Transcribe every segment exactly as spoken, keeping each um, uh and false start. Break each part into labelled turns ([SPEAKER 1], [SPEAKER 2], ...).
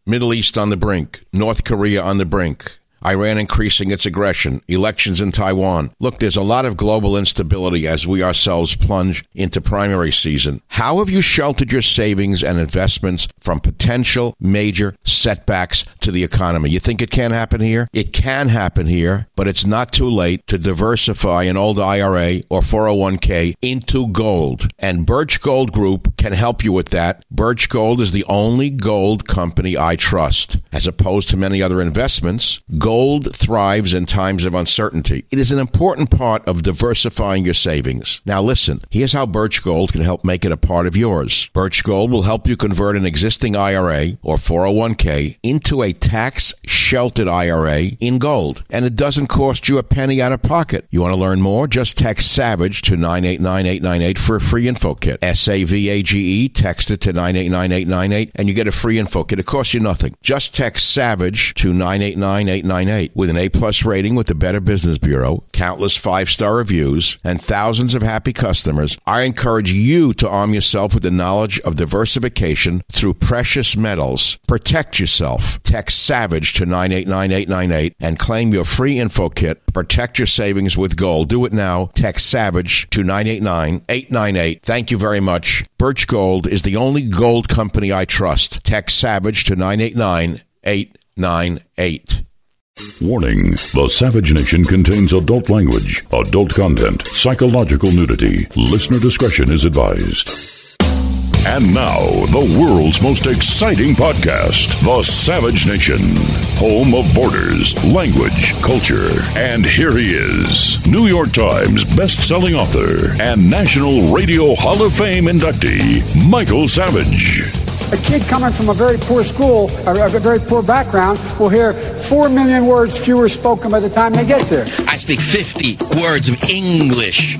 [SPEAKER 1] Middle East on the brink. North Korea on the brink. Iran increasing its aggression, elections in Taiwan. Look, there's a lot of global instability as we ourselves plunge into primary season. How have you sheltered your savings and investments from potential major setbacks to the economy? You think it can't happen here? It can happen here, but it's not too late to diversify an old I R A or four oh one k into gold. And Birch Gold Group can help you with that. Birch Gold is the only gold company I trust. As opposed to many other investments, gold thrives in times of uncertainty. It is an important part of diversifying your savings. Now listen, here's how Birch Gold can help make it a part of yours. Birch Gold will help you convert an existing I R A or four oh one k into a tax-sheltered I R A in gold. And it doesn't cost you a penny out of pocket. You want to learn more? Just text SAVAGE to nine eight nine eight nine eight for a free info kit. S A V A G E, text it to nine eight nine eight nine eight and you get a free info kit. It costs you nothing. Just text SAVAGE to nine eight nine eight nine eight. With an A-plus rating with the Better Business Bureau, countless five-star reviews, and thousands of happy customers, I encourage you to arm yourself with the knowledge of diversification through precious metals. Protect yourself. Text SAVAGE to nine eight nine eight nine eight and claim your free info kit. Protect your savings with gold. Do it now. Text SAVAGE to nine eight nine eight nine eight. Thank you very much. Birch Gold is the only gold company I trust. Text SAVAGE to nine eight nine eight nine eight.
[SPEAKER 2] Warning, the Savage Nation contains adult language, adult content, psychological nudity. Listener discretion is advised. And now, the world's most exciting podcast, The Savage Nation, home of borders, language, culture. And here he is, New York Times best-selling author and National Radio Hall of Fame inductee, Michael Savage.
[SPEAKER 3] A kid coming from a very poor school, a very poor background, will hear four million words fewer spoken by the time they get there.
[SPEAKER 4] I speak fifty words of English.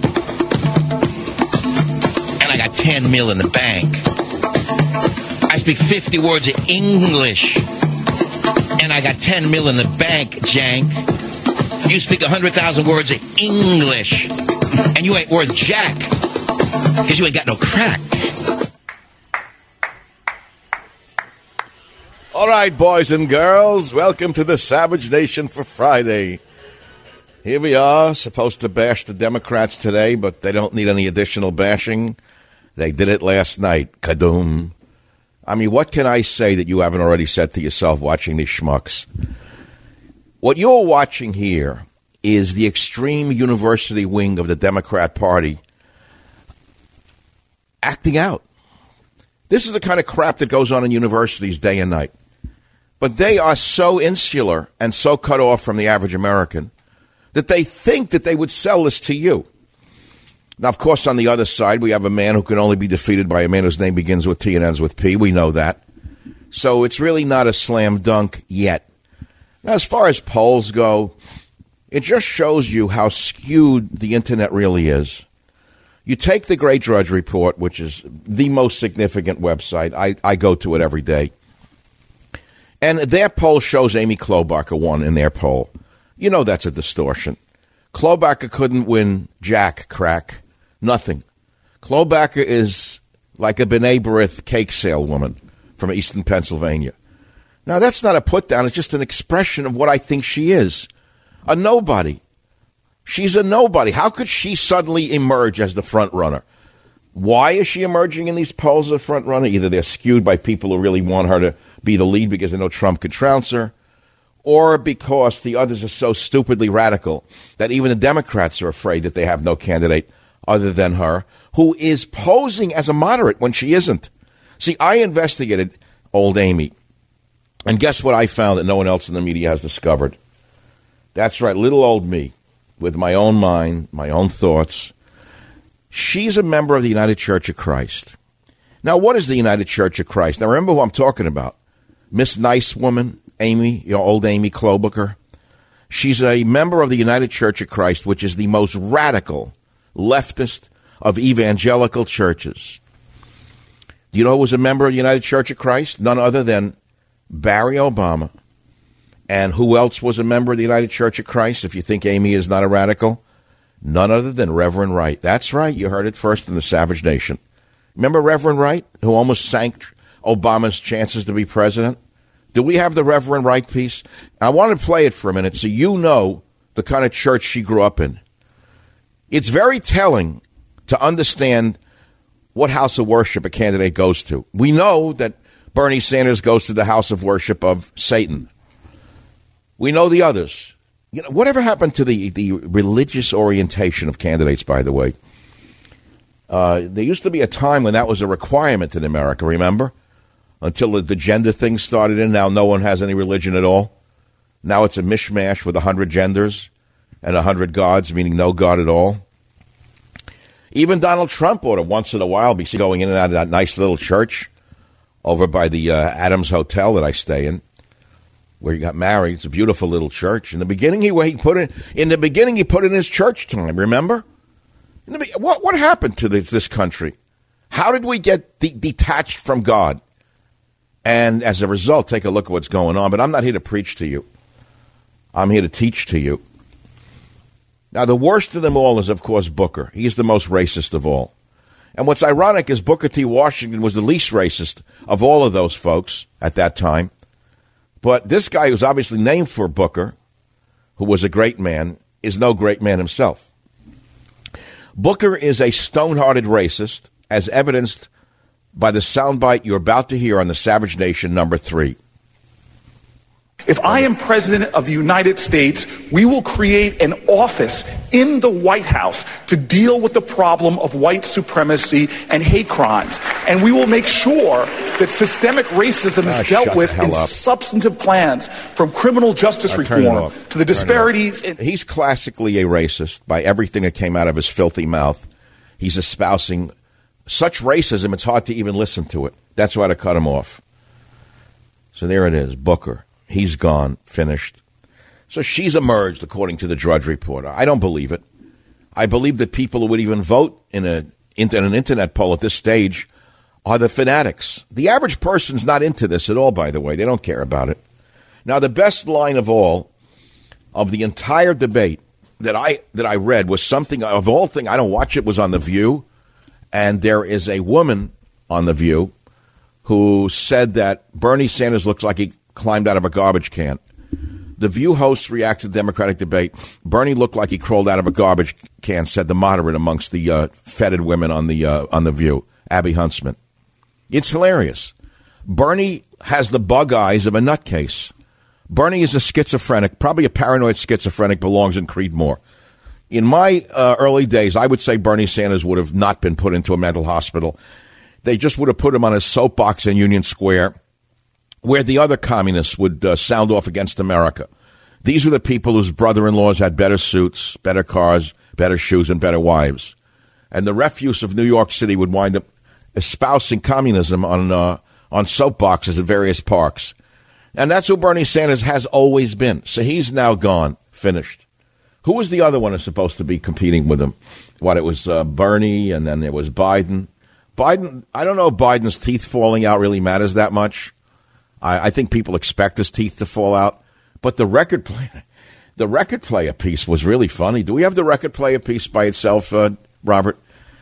[SPEAKER 4] And I got ten mil in the bank. I speak fifty words of English. And I got ten mil in the bank, Jank. You speak one hundred thousand words of English. And you ain't worth jack. Because you ain't got no crack.
[SPEAKER 1] All right, boys and girls, welcome to the Savage Nation for Friday. Here we are, supposed to bash the Democrats today, but they don't need any additional bashing. They did it last night. Kadoom. I mean, what can I say that you haven't already said to yourself watching these schmucks? What you're watching here is the extreme university wing of the Democrat Party acting out. This is the kind of crap that goes on in universities day and night. But they are so insular and so cut off from the average American that they think that they would sell this to you. Now, of course, on the other side, we have a man who can only be defeated by a man whose name begins with T and ends with P. We know that. So it's really not a slam dunk yet. Now, as far as polls go, it just shows you how skewed the Internet really is. You take the Great Drudge Report, which is the most significant website. I, I go to it every day. And their poll shows Amy Klobuchar won in their poll. You know that's a distortion. Klobuchar couldn't win jack, crack, nothing. Klobuchar is like a B'nai B'rith cake saleswoman from eastern Pennsylvania. Now, that's not a put-down. It's just an expression of what I think she is. A nobody. She's a nobody. How could she suddenly emerge as the front runner? Why is she emerging in these polls as a front runner? Either they're skewed by people who really want her to be the lead because they know Trump could trounce her, or because the others are so stupidly radical that even the Democrats are afraid that they have no candidate other than her, who is posing as a moderate when she isn't. See, I investigated old Amy, and guess what I found that no one else in the media has discovered? That's right, little old me, with my own mind, my own thoughts. She's a member of the United Church of Christ. Now, what is the United Church of Christ? Now, remember who I'm talking about. Miss Nice Woman, Amy, you know, old Amy Klobuchar. She's a member of the United Church of Christ, which is the most radical, leftist of evangelical churches. Do you know who was a member of the United Church of Christ? None other than Barry Obama. And who else was a member of the United Church of Christ, if you think Amy is not a radical? None other than Reverend Wright. That's right, you heard it first in the Savage Nation. Remember Reverend Wright, who almost sank Obama's chances to be president? Do we have the Reverend Wright piece? I want to play it for a minute so you know the kind of church she grew up in. It's very telling to understand what house of worship a candidate goes to. We know that Bernie Sanders goes to the house of worship of Satan. We know the others. You know, whatever happened to the, the religious orientation of candidates, by the way? Uh, there used to be a time when that was a requirement in America, remember? Until the, the gender thing started in. Now no one has any religion at all. Now it's a mishmash with a hundred genders and a hundred gods, meaning no God at all. Even Donald Trump ought to once in a while be going in and out of that nice little church over by the uh, Adams Hotel that I stay in, where he got married. It's a beautiful little church. In the beginning, he, he put in in the beginning he put in his church time. Remember? In the, what what happened to the, this country? How did we get de- detached from God? And as a result, take a look at what's going on. But I'm not here to preach to you. I'm here to teach to you. Now, the worst of them all is, of course, Booker. He is the most racist of all. And what's ironic is Booker T. Washington was the least racist of all of those folks at that time. But this guy who's obviously named for Booker, who was a great man, is no great man himself. Booker is a stone-hearted racist, as evidenced by the soundbite you're about to hear on the Savage Nation number three.
[SPEAKER 5] If I am president of the United States, we will create an office in the White House to deal with the problem of white supremacy and hate crimes. And we will make sure that systemic racism is
[SPEAKER 1] Ah,
[SPEAKER 5] dealt
[SPEAKER 1] shut
[SPEAKER 5] with
[SPEAKER 1] the hell
[SPEAKER 5] in
[SPEAKER 1] up.
[SPEAKER 5] substantive plans, from criminal justice
[SPEAKER 1] Uh, turn it
[SPEAKER 5] reform
[SPEAKER 1] off.
[SPEAKER 5] to the
[SPEAKER 1] Turn it
[SPEAKER 5] disparities in...
[SPEAKER 1] He's classically a racist by everything that came out of his filthy mouth. He's espousing such racism, it's hard to even listen to it. That's why to cut him off. So there it is, Booker. He's gone, finished. So she's emerged, according to the Drudge Report. I don't believe it. I believe that people who would even vote in, a, in an internet poll at this stage are the fanatics. The average person's not into this at all, by the way. They don't care about it. Now, the best line of all, of the entire debate that I that I read was something, of all things, I don't watch it, was on The View. And there is a woman on The View who said that Bernie Sanders looks like he climbed out of a garbage can. The View host reacted to the Democratic debate. Bernie looked like he crawled out of a garbage can, said the moderate amongst the uh, fetid women on the uh, on the View, Abby Huntsman. It's hilarious. Bernie has the bug eyes of a nutcase. Bernie is a schizophrenic, probably a paranoid schizophrenic, belongs in Creedmoor. In my uh, early days, I would say Bernie Sanders would have not been put into a mental hospital. They just would have put him on a soapbox in Union Square, where the other communists would uh, sound off against America. These were the people whose brother-in-laws had better suits, better cars, better shoes, and better wives. And the refuse of New York City would wind up espousing communism on uh, on soapboxes at various parks. And that's who Bernie Sanders has always been. So he's now gone, finished. Who was the other one who's supposed to be competing with him? What, it was uh, Bernie, and then there was Biden. Biden, I don't know if Biden's teeth falling out really matters that much. I, I think people expect his teeth to fall out. But the record player, the record player piece was really funny. Do we have the record player piece by itself, uh, Robert?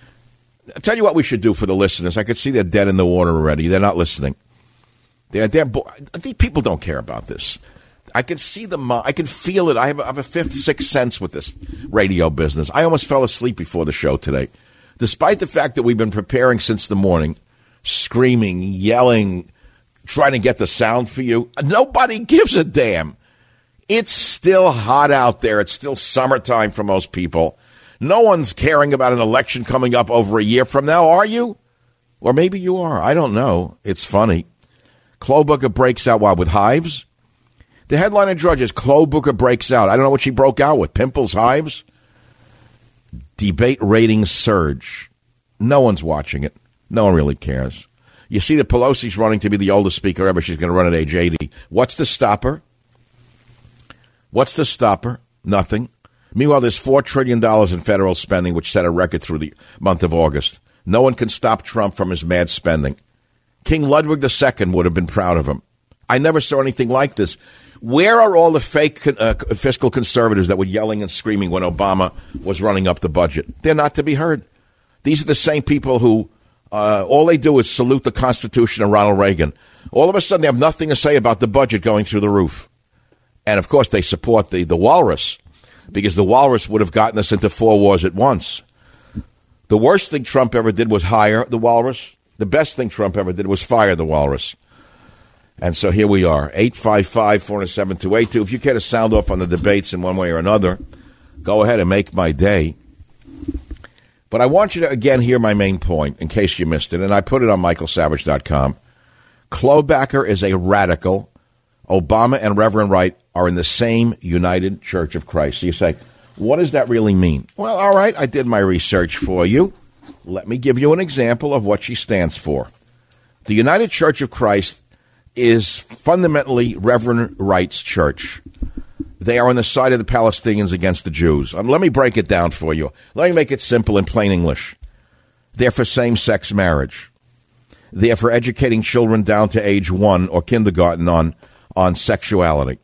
[SPEAKER 1] I'll tell you what we should do for the listeners. I could see they're dead in the water already. They're not listening. They're, they're bo- these people don't care about this. I can see them. I can feel it. I have, I have a fifth, sixth sense with this radio business. I almost fell asleep before the show today. Despite the fact that we've been preparing since the morning, screaming, yelling, trying to get the sound for you. Nobody gives a damn. It's still hot out there. It's still summertime for most people. No one's caring about an election coming up over a year from now, are you? Or maybe you are. I don't know. It's funny. Klobuchar breaks out, what, with hives? The headline in Drudge is Klobuchar breaks out. I don't know what she broke out with. Pimples, hives? Debate ratings surge. No one's watching it. No one really cares. You see that Pelosi's running to be the oldest speaker ever. She's going to run at age eighty. What's to stop her? What's to stop her? Nothing. Meanwhile, there's four trillion dollars in federal spending, which set a record through the month of August. No one can stop Trump from his mad spending. King Ludwig the Second would have been proud of him. I never saw anything like this. Where are all the fake uh, fiscal conservatives that were yelling and screaming when Obama was running up the budget? They're not to be heard. These are the same people who uh, all they do is salute the Constitution and Ronald Reagan. All of a sudden, they have nothing to say about the budget going through the roof. And, of course, they support the, the walrus, because the walrus would have gotten us into four wars at once. The worst thing Trump ever did was hire the walrus. The best thing Trump ever did was fire the walrus. And so here we are, eight five five, four zero seven, two eight two. If you care to sound off on the debates in one way or another, go ahead and make my day. But I want you to, again, hear my main point, in case you missed it, and I put it on michael savage dot com. Klobuchar is a radical. Obama and Reverend Wright are in the same United Church of Christ. So you say, what does that really mean? Well, all right, I did my research for you. Let me give you an example of what she stands for. The United Church of Christ is fundamentally Reverend Wright's church. They are on the side of the Palestinians against the Jews. Um, let me break it down for you. Let me make it simple in plain English. They're for same-sex marriage. They're for educating children down to age one or kindergarten on, on sexuality.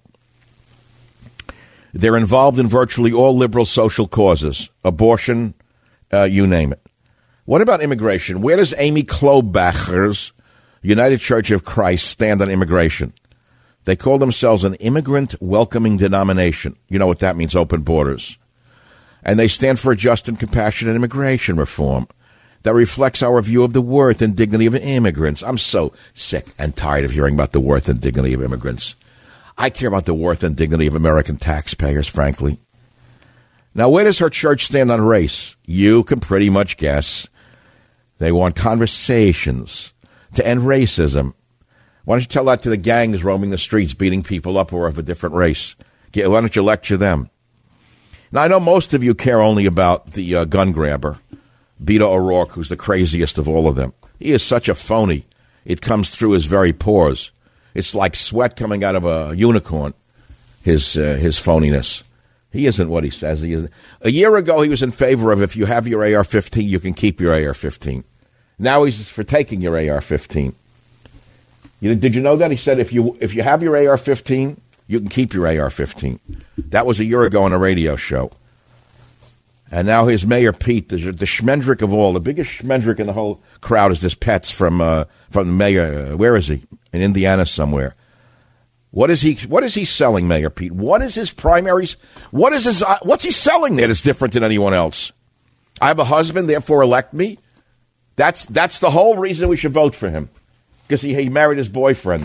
[SPEAKER 1] They're involved in virtually all liberal social causes, abortion, uh, you name it. What about immigration? Where does Amy Klobuchar's United Church of Christ stand on immigration? They call themselves an immigrant welcoming denomination. You know what that means, open borders. And they stand for a just and compassionate immigration reform that reflects our view of the worth and dignity of immigrants. I'm so sick and tired of hearing about the worth and dignity of immigrants. I care about the worth and dignity of American taxpayers, frankly. Now, where does her church stand on race? You can pretty much guess. They want conversations to end racism. Why don't you tell that to the gangs roaming the streets, beating people up who are of a different race? Why don't you lecture them? Now, I know most of you care only about the uh, gun grabber, Beto O'Rourke, who's the craziest of all of them. He is such a phony. It comes through his very pores. It's like sweat coming out of a unicorn, his uh, his phoniness. He isn't what he says he is. A year ago, he was in favor of if you have your A R fifteen, you can keep your A R fifteen. Now he's for taking your A R fifteen. You, did you know that? He said if you if you have your A R fifteen, you can keep your A R fifteen. That was a year ago on a radio show. And now here's Mayor Pete, the, the schmendrick of all. The biggest schmendrick in the whole crowd is this Pets from uh, from the mayor. Uh, where is he? In Indiana somewhere. What is he? What is he selling, Mayor Pete? What is his primaries? What is his? Uh, what's he selling there that's different than anyone else? I have a husband, therefore elect me. That's that's the whole reason we should vote for him, because he, he married his boyfriend.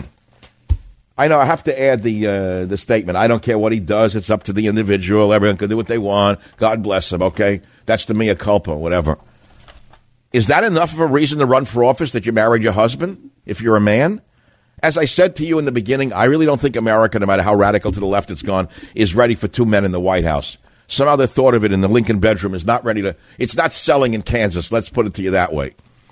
[SPEAKER 1] I know I have to add the uh, the statement. I don't care what he does. It's up to the individual. Everyone can do what they want. God bless him. Okay, that's the mea culpa, whatever. Is that enough of a reason to run for office that you married your husband? If you're a man. As I said to you in the beginning, I really don't think America, no matter how radical to the left it's gone, is ready for two men in the White House. Somehow the thought of it in the Lincoln bedroom is not ready to, it's not selling in Kansas. Let's put it to you that way.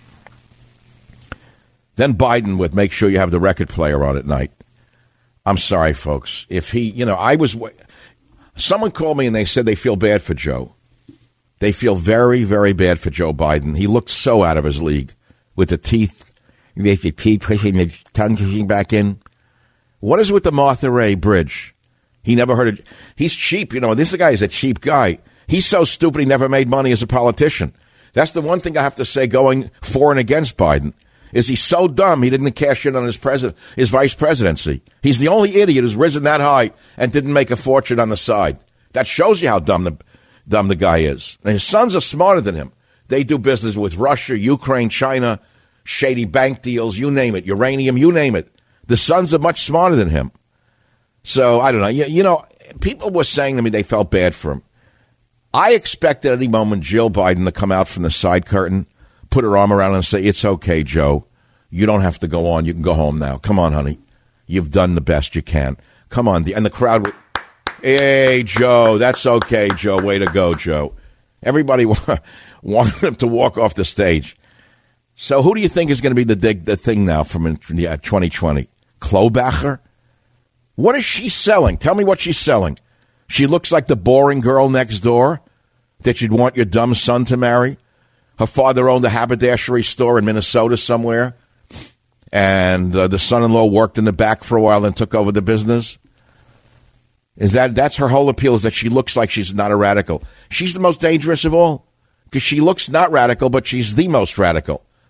[SPEAKER 1] Then Biden with make sure you have the record player on at night. I'm sorry, folks. If he, you know, I was, someone called me and they said they feel bad for Joe. They feel very, very bad for Joe Biden. He looked so out of his league with the teeth. They keep pushing the tongue pushing back in. What is with the Martha Ray Bridge? He never heard of. He's cheap, you know. This guy is a cheap guy. He's so stupid he never made money as a politician. That's the one thing I have to say going for and against Biden. Is he so dumb he didn't cash in on his president, his vice presidency? He's the only idiot who's risen that high and didn't make a fortune on the side. That shows you how dumb the dumb the guy is. And his sons are smarter than him. They do business with Russia, Ukraine, China. Shady bank deals, you name it, uranium, you name it. The sons are much smarter than him. So, I don't know. You, you know, people were saying to me they felt bad for him. I expect at any moment Jill Biden to come out from the side curtain, put her arm around him and say, it's okay, Joe. You don't have to go on. You can go home now. Come on, honey. You've done the best you can. Come on. And the crowd would, hey, Joe, that's okay, Joe. Way to go, Joe. Everybody wanted him to walk off the stage. So who do you think is going to be the the thing now from yeah, twenty twenty? Klobuchar? What is she selling? Tell me what she's selling. She looks like the boring girl next door that you'd want your dumb son to marry. Her father owned a haberdashery store in Minnesota somewhere, and uh, the son-in-law worked in the back for a while and took over the business. Is that that's her whole appeal? Is that she looks like she's not a radical? She's the most dangerous of all because she looks not radical, but she's the most radical.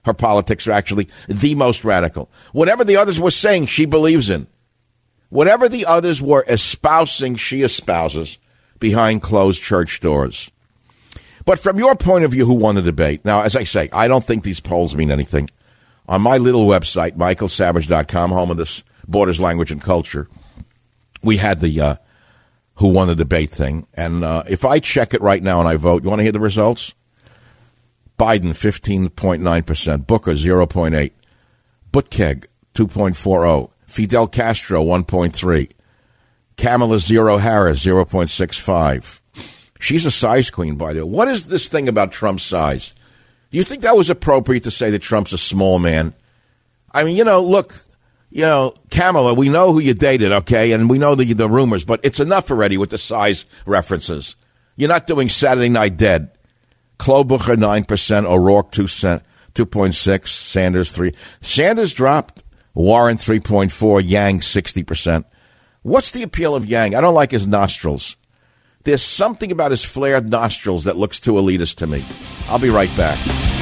[SPEAKER 1] Her politics are actually the most radical. Whatever the others were saying, she believes in. Whatever the others were espousing, she espouses behind closed church doors. But from your point of view, who won the debate? Now, as I say, I don't think these polls mean anything. On my little website, michael savage dot com, home of this Borders, Language, and Culture, we had the uh, who won the debate thing. And uh, if I check it right now and I vote, you want to hear the results? Biden, fifteen point nine percent. Booker, zero point eight. Buttigieg, two point four zero. Fidel Castro, one point three. Kamala Zero Harris, zero point six five. She's a size queen, by the way. What is this thing about Trump's size? Do you think that was appropriate to say that Trump's a small man? I mean, you know, look, you know, Kamala, we know who you dated, okay, and we know the, the rumors, but it's enough already with the size references. You're not doing Saturday Night Dead. Klobuchar, nine percent. O'Rourke, two point six. Sanders, three. Sanders dropped. Warren, three point four. Yang, sixty percent. What's the appeal of Yang? I don't like his nostrils. There's something about his flared nostrils that looks too elitist to me. I'll be right back.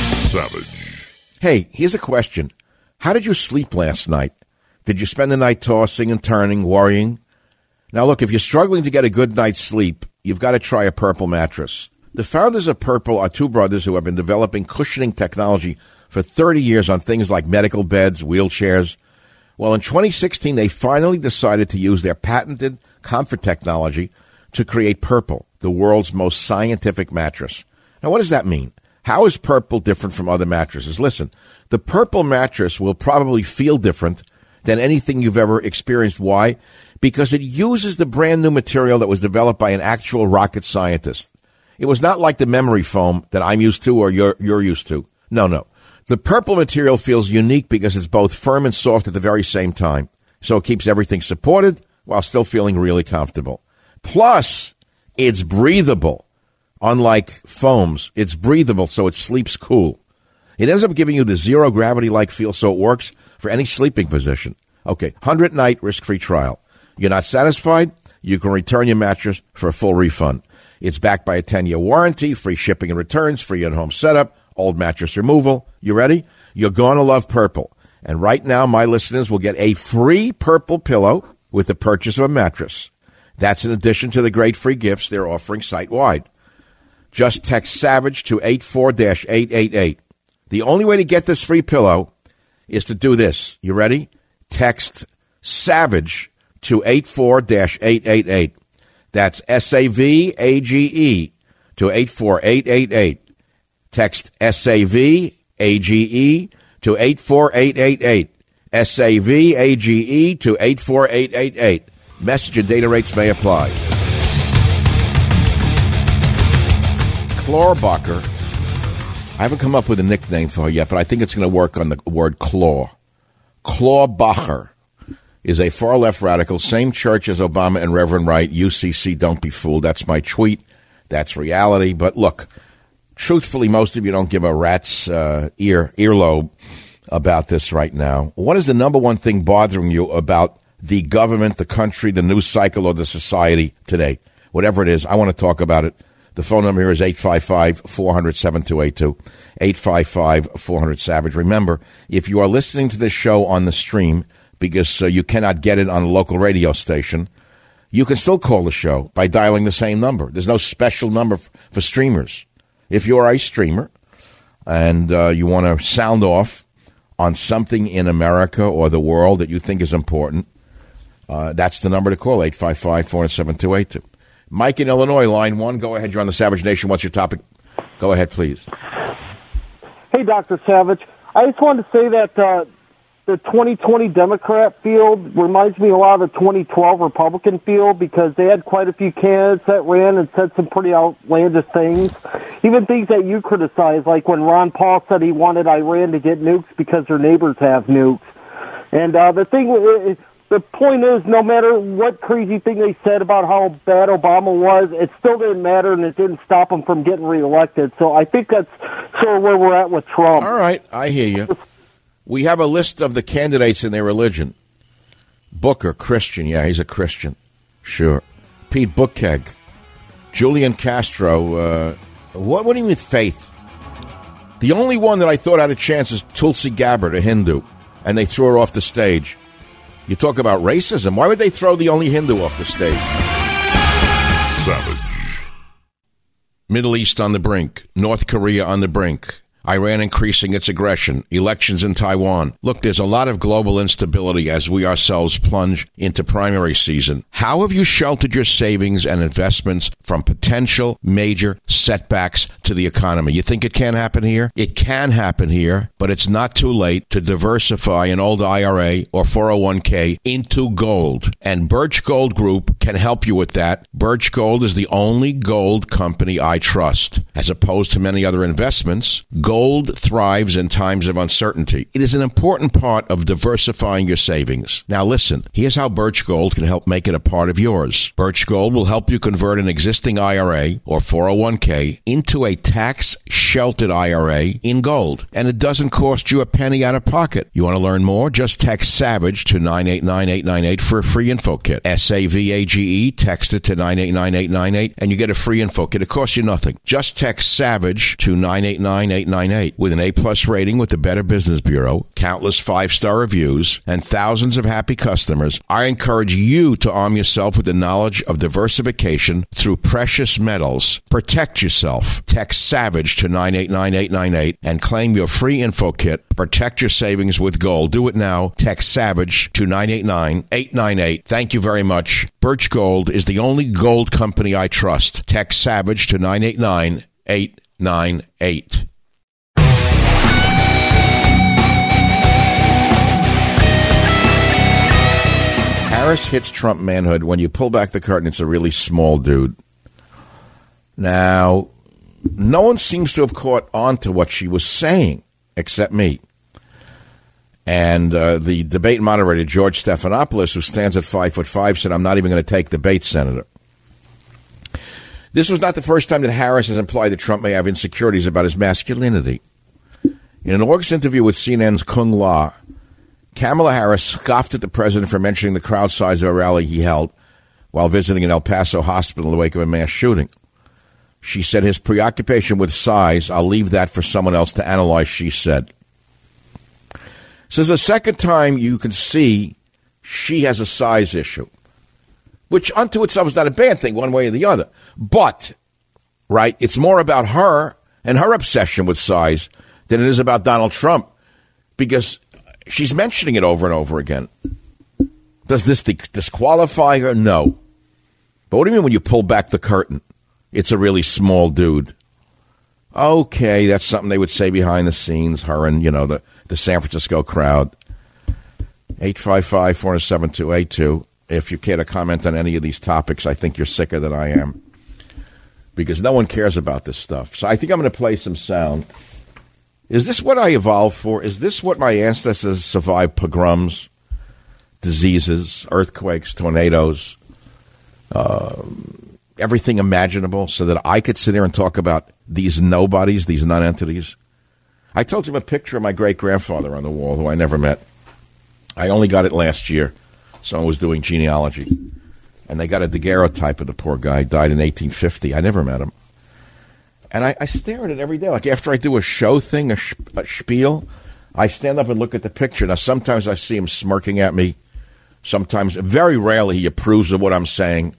[SPEAKER 2] Savage.
[SPEAKER 1] Hey, here's a question. How did you sleep last night? Did you spend the night tossing and turning, worrying? Now, look, if you're struggling to get a good night's sleep, you've got to try a Purple mattress. The founders of Purple are two brothers who have been developing cushioning technology for thirty years on things like medical beds, wheelchairs. Well, in twenty sixteen, they finally decided to use their patented comfort technology to create Purple, the world's most scientific mattress. Now, what does that mean? How is Purple different from other mattresses? Listen, the Purple mattress will probably feel different than anything you've ever experienced. Why? Because it uses the brand new material that was developed by an actual rocket scientist. It was not like the memory foam that I'm used to or you're, you're used to. No, no. The Purple material feels unique because it's both firm and soft at the very same time. So it keeps everything supported while still feeling really comfortable. Plus, it's breathable. Unlike foams, it's breathable, so it sleeps cool. It ends up giving you the zero gravity-like feel, so it works for any sleeping position. Okay, one hundred night risk-free trial. You're not satisfied? You can return your mattress for a full refund. It's backed by a ten-year warranty, free shipping and returns, free in-home setup, old mattress removal. You ready? You're going to love Purple. And right now, my listeners will get a free Purple pillow with the purchase of a mattress. That's in addition to the great free gifts they're offering site-wide. Just text SAVAGE to eight four eight eight eight. The only way to get this free pillow is to do this. You ready? Text SAVAGE to eight four eight eight eight. That's S A V A G E to eight four eight eight eight. Text S A V A G E to eight four eight eight eight. S A V A G E to eight four eight eight eight. Message and data rates may apply. Clawbacher. I haven't come up with a nickname for her yet, but I think it's going to work on the word claw. Clawbacher is a far-left radical, same church as Obama and Reverend Wright, U C C, don't be fooled. That's my tweet. That's reality. But look, truthfully, most of you don't give a rat's uh, ear earlobe about this right now. What is the number one thing bothering you about the government, the country, the news cycle, or the society today? Whatever it is, I want to talk about it. The phone number here is eight five five, four hundred, seven two eight two, eight five five, four hundred, SAVAGE. Remember, if you are listening to this show on the stream because uh, you cannot get it on a local radio station, you can still call the show by dialing the same number. There's no special number f- for streamers. If you're a streamer and uh, you want to sound off on something in America or the world that you think is important, uh, that's the number to call, eight five five, four hundred, seven two eight two. Mike in Illinois, line one. Go ahead. You're on the Savage Nation. What's your topic? Go ahead, please.
[SPEAKER 6] Hey, Doctor Savage. I just wanted to say that uh, the twenty twenty Democrat field reminds me a lot of the twenty twelve Republican field because they had quite a few candidates that ran and said some pretty outlandish things. Even things that you criticize, like when Ron Paul said he wanted Iran to get nukes because their neighbors have nukes. And uh, the thing is... The point is, no matter what crazy thing they said about how bad Obama was, it still didn't matter, and it didn't stop him from getting reelected. So I think that's sort of where we're at with Trump.
[SPEAKER 1] All right, I hear you. We have a list of the candidates in their religion. Booker, Christian. Yeah, he's a Christian. Sure. Pete Buttigieg. Julian Castro. Uh, what, what do you mean faith? The only one that I thought had a chance is Tulsi Gabbard, a Hindu, and they threw her off the stage. You talk about racism. Why would they throw the only Hindu off the stage?
[SPEAKER 2] Savage.
[SPEAKER 1] Middle East on the brink. North Korea on the brink. Iran increasing its aggression, elections in Taiwan. Look, there's a lot of global instability as we ourselves plunge into primary season. How have you sheltered your savings and investments from potential major setbacks to the economy? You think it can happen here? It can happen here, but it's not too late to diversify an old I R A or four oh one k into gold. And Birch Gold Group can help you with that. Birch Gold is the only gold company I trust. As opposed to many other investments, gold Gold thrives in times of uncertainty. It is an important part of diversifying your savings. Now listen, here's how Birch Gold can help make it a part of yours. Birch Gold will help you convert an existing I R A or four oh one k into a tax-sheltered I R A in gold. And it doesn't cost you a penny out of pocket. You want to learn more? Just text SAVAGE to nine eight nine eight nine eight for a free info kit. S A V A G E, text it to nine eight nine eight nine eight and you get a free info kit. It costs you nothing. Just text SAVAGE to nine eight nine eight nine eight. With an A-plus rating with the Better Business Bureau, countless five-star reviews, and thousands of happy customers, I encourage you to arm yourself with the knowledge of diversification through precious metals. Protect yourself. Text SAVAGE to nine eight nine eight nine eight and claim your free info kit. Protect your savings with gold. Do it now. Text SAVAGE to nine eight nine eight nine eight. Thank you very much. Birch Gold is the only gold company I trust. Text SAVAGE to nine eight nine eight nine eight. Harris hits Trump manhood. When you pull back the curtain, it's a really small dude. Now, no one seems to have caught on to what she was saying, except me. And uh, the debate moderator, George Stephanopoulos, who stands at five foot five, said, "I'm not even going to take the bait, Senator." This was not the first time that Harris has implied that Trump may have insecurities about his masculinity. In an August interview with C N N's Kung La, Kamala Harris scoffed at the president for mentioning the crowd size of a rally he held while visiting an El Paso hospital in the wake of a mass shooting. She said his preoccupation with size, "I'll leave that for someone else to analyze," she said. So this is the second time you can see she has a size issue, which unto itself is not a bad thing one way or the other. But, right, it's more about her and her obsession with size than it is about Donald Trump, because she's mentioning it over and over again. Does this disqualify her? No. But what do you mean when you pull back the curtain? It's a really small dude. Okay, that's something they would say behind the scenes, her and, you know, the, the San Francisco crowd. eight five five, four seven two, eight two. If you care to comment on any of these topics, I think you're sicker than I am, because no one cares about this stuff. So I think I'm going to play some sound. Is this what I evolved for? Is this what my ancestors survived pogroms, diseases, earthquakes, tornadoes, uh, everything imaginable, so that I could sit there and talk about these nobodies, these non-entities? I told him a picture of my great-grandfather on the wall, who I never met. I only got it last year. Someone was doing genealogy, and they got a daguerreotype of the poor guy. Died in eighteen fifty. I never met him. And I, I stare at it every day. Like after I do a show thing, a, sh- a spiel, I stand up and look at the picture. Now, sometimes I see him smirking at me. Sometimes, very rarely, he approves of what I'm saying.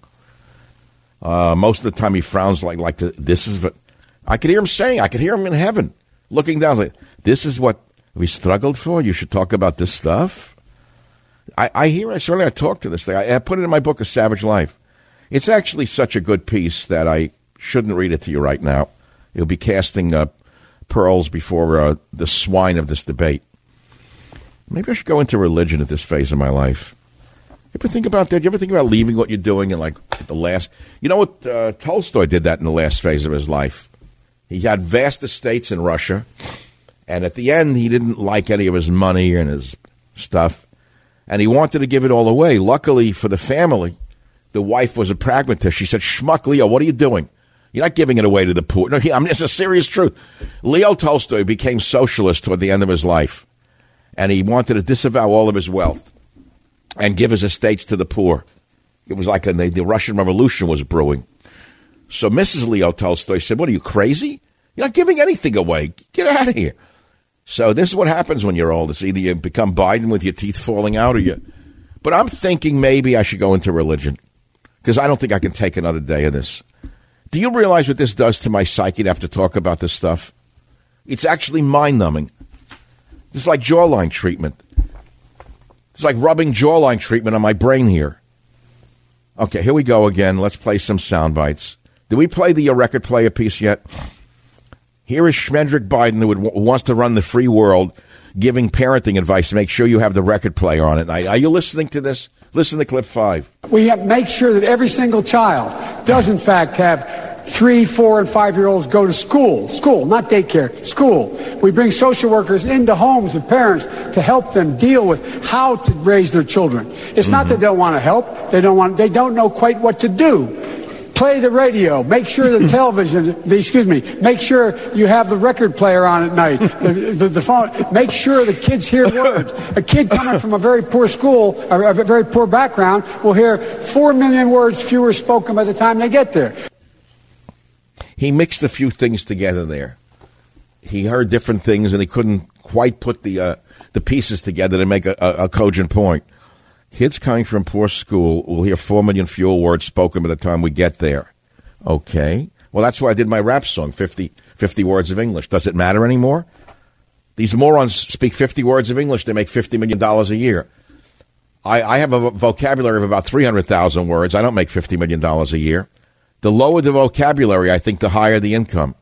[SPEAKER 1] Uh, most of the time, he frowns like, like the, this is what... I could hear him saying, I could hear him in heaven, looking down, like, this is what we struggled for? You should talk about this stuff? I, I hear, I certainly I talk to this thing. I, I put it in my book, A Savage Life. It's actually such a good piece that I shouldn't read it to you right now. It'll be casting uh, pearls before uh, the swine of this debate. Maybe I should go into religion at this phase of my life. You ever think about that? You ever think about leaving what you're doing and like at the last... You know what? Uh, Tolstoy did that in the last phase of his life. He had vast estates in Russia, and at the end, he didn't like any of his money and his stuff, and he wanted to give it all away. Luckily for the family, the wife was a pragmatist. She said, "Schmuck, Leo, what are you doing? You're not giving it away to the poor." No, he, I mean, it's a serious truth. Leo Tolstoy became socialist toward the end of his life, and he wanted to disavow all of his wealth and give his estates to the poor. It was like a, the Russian Revolution was brewing. So Missus Leo Tolstoy said, "What are you, crazy? You're not giving anything away. Get out of here. So this is what happens when you're old. It's either you become Biden with your teeth falling out or you. But I'm thinking maybe I should go into religion because I don't think I can take another day of this. Do you realize what this does to my psyche to have to talk about this stuff? It's actually mind-numbing. It's like jawline treatment. It's like rubbing jawline treatment on my brain here. Okay, here we go again. Let's play some sound bites. Did we play the uh, record player piece yet? Here is Schmendrick Biden, who, would, who wants to run the free world, giving parenting advice to make sure you have the record player on it. Are you listening to this? Listen to clip five.
[SPEAKER 3] We have make sure that every single child does, in fact, have three, four, and five-year-olds go to school. School, not daycare. School. We bring social workers into homes of parents to help them deal with how to raise their children. It's mm-hmm. not that they don't want to help. They don't want. They don't know quite what to do. Play the radio. Make sure the television, the, excuse me, make sure you have the record player on at night, the, the, the phone. Make sure the kids hear words. A kid coming from a very poor school, a, a very poor background, will hear four million words fewer spoken by the time they get there.
[SPEAKER 1] He mixed a few things together there. He heard different things, and he couldn't quite put the uh, the pieces together to make a, a, a cogent point. Kids coming from poor school will hear four million fewer words spoken by the time we get there. Okay. Well, that's why I did my rap song, fifty, fifty words of English. Does it matter anymore? These morons speak fifty words of English. They make fifty million dollars a year. I, I have a vocabulary of about three hundred thousand words. I don't make fifty million dollars a year. The lower the vocabulary, I think, the higher the income.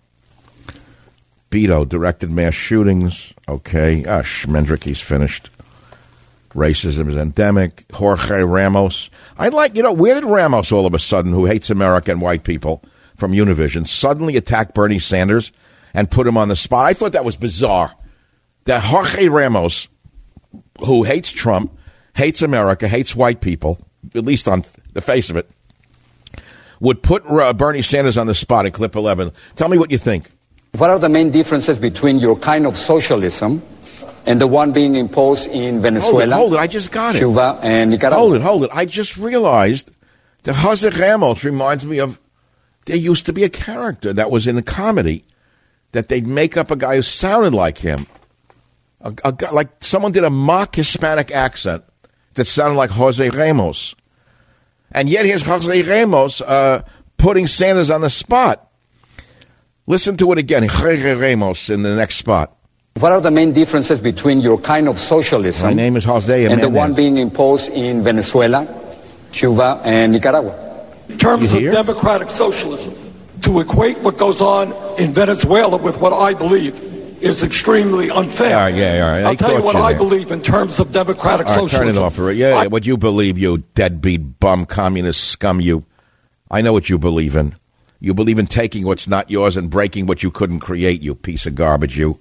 [SPEAKER 1] Beto directed mass shootings. Okay. Ah, Schmendrick, he's finished. Racism is endemic. Jorge Ramos. I like, you know, where did Ramos all of a sudden, who hates America and white people from Univision, suddenly attack Bernie Sanders and put him on the spot? I thought that was bizarre. That Jorge Ramos, who hates Trump, hates America, hates white people, at least on the face of it, would put uh, Bernie Sanders on the spot in clip eleven. Tell me what you think.
[SPEAKER 7] What are the main differences between your kind of socialism and the one being imposed in Venezuela,
[SPEAKER 1] hold it, hold it. I just got it.
[SPEAKER 7] Cuba, and Nicaragua?
[SPEAKER 1] Hold it, hold it. I just realized that Jose Ramos reminds me of, there used to be a character that was in a comedy that they'd make up a guy who sounded like him. A, a guy, like someone did a mock Hispanic accent that sounded like Jose Ramos. And yet here's Jose Ramos uh, putting Sanders on the spot. Listen to it again. Jose Ramos in the next spot.
[SPEAKER 7] What are the main differences between your kind of socialism
[SPEAKER 1] My name is Jose
[SPEAKER 7] and the one being imposed in Venezuela, Cuba, and Nicaragua?
[SPEAKER 8] In terms of democratic socialism, to equate what goes on in Venezuela with what I believe is extremely unfair.
[SPEAKER 1] All right, yeah, all right.
[SPEAKER 8] I'll tell you what
[SPEAKER 1] you
[SPEAKER 8] I
[SPEAKER 1] there.
[SPEAKER 8] believe in terms of democratic
[SPEAKER 1] all right,
[SPEAKER 8] socialism.
[SPEAKER 1] Turn it off for it. Yeah,
[SPEAKER 8] I,
[SPEAKER 1] yeah, what you believe, you deadbeat bum communist scum, you. I know what you believe in. You believe in taking what's not yours and breaking what you couldn't create, you piece of garbage, you.